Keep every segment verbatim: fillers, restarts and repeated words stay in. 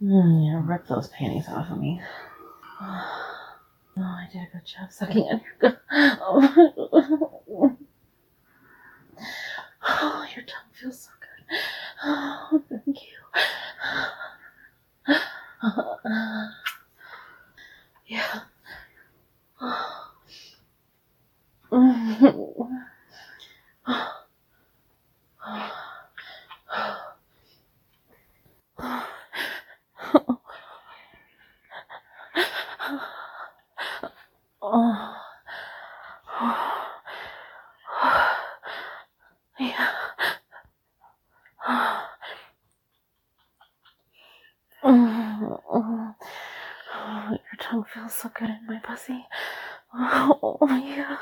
Mm, yeah, rip those panties off of me. Oh, I did a good job sucking on your gut. Oh. Oh, your tongue feels so good. Oh, thank you. Yeah. Oh. Yeah. Oh, your tongue feels so good in my pussy. Oh, yeah.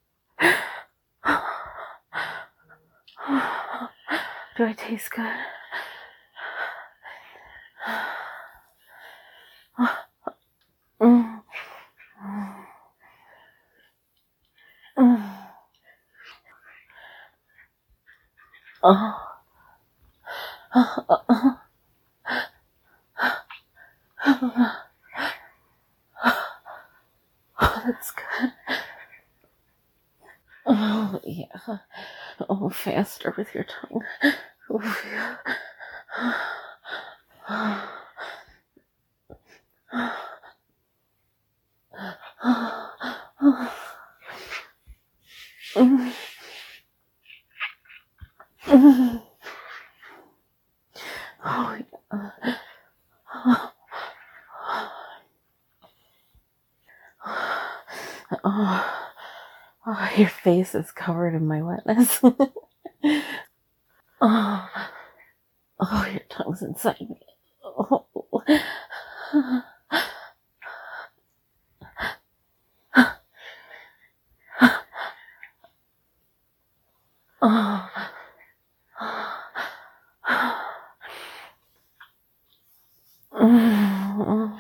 Do I taste good? Mm. Mm. Oh. Oh, that's good. Oh, yeah. Oh, faster with your tongue. Oh, yeah. Mm. Mm. Oh, yeah. Oh. Oh, your face is covered in my wetness. Oh. Oh, your tongue's inside me. Oh. Oh. Mm.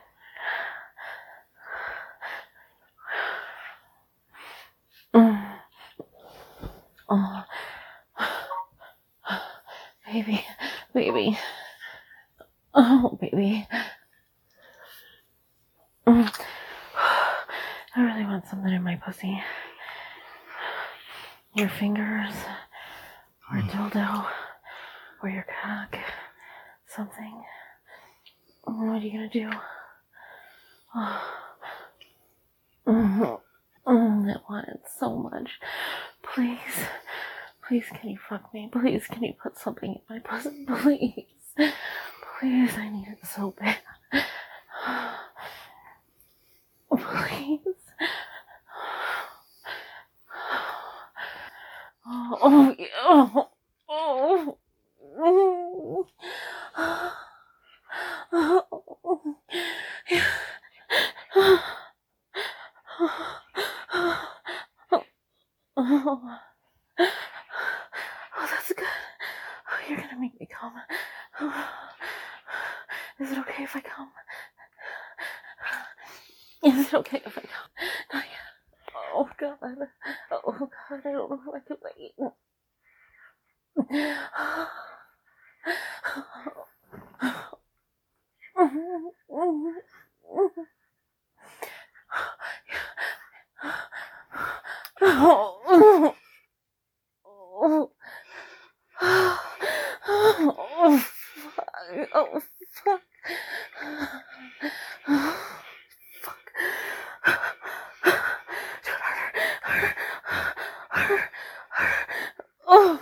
Mm. Oh. Baby, baby. Oh, baby. Mm. I really want something in my pussy. Your fingers, or dildo, or your cock. Something. What are you gonna do? Oh. Mm. Mm, I want it so much. Please. Please, can you fuck me? Please, can you put something in my pussy? Please. Please, I need it so bad. Please. Oh, oh, yeah. Oh, oh, oh, oh, yeah. Oh, that's good. Oh, you're gonna make me come. Is it okay if I come? Is it okay if I come? Not yet. Oh, God. Oh, God, I don't know if I can wait. Oh, oh, oh, fuck. Oh, fuck. Oh, fuck. Do it harder. Harder. Harder. Oh.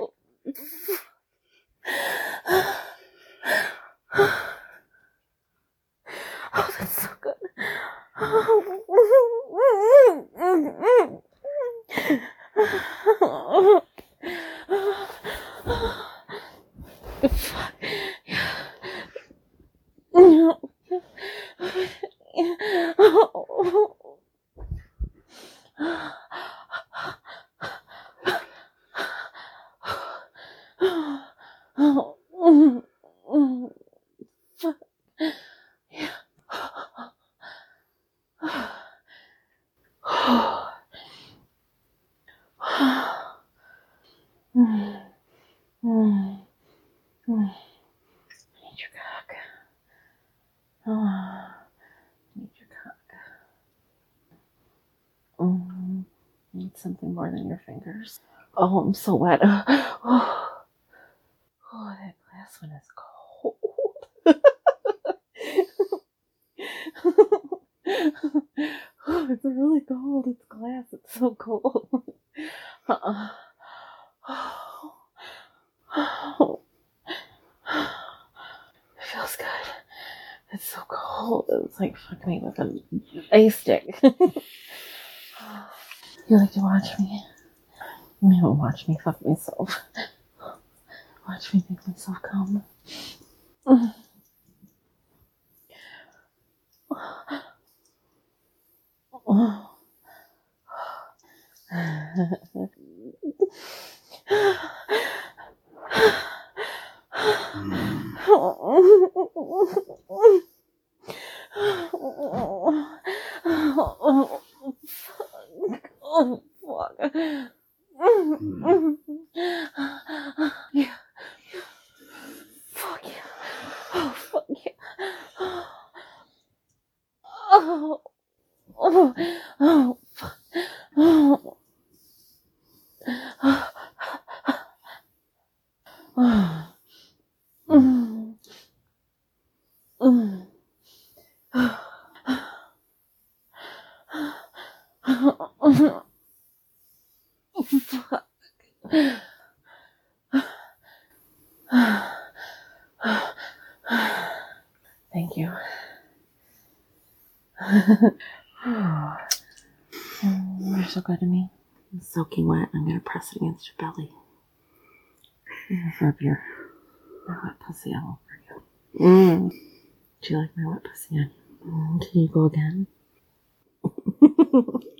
Oh, that's so good. Fuck. No. Need something more than your fingers. Oh, I'm so wet. Oh, oh that glass one is cold. Oh, it's really cold. It's glass. It's so cold. Uh-uh. Oh. Oh. It feels good. It's so cold. It's like fucking me with an ice stick. You like to watch me? You don't watch me fuck myself. Watch me make myself come. Oh, fuck. Yeah. Fuck yeah. Oh, fuck yeah. Oh, oh, oh, fuck. Oh. Mm. Mm. Fuck. Thank you. You're so good to me. It's soaking wet. I'm gonna press it against your belly. Rub your my wet pussy all over you. Mm. Do you like my wet pussy? Mm. Can you go again?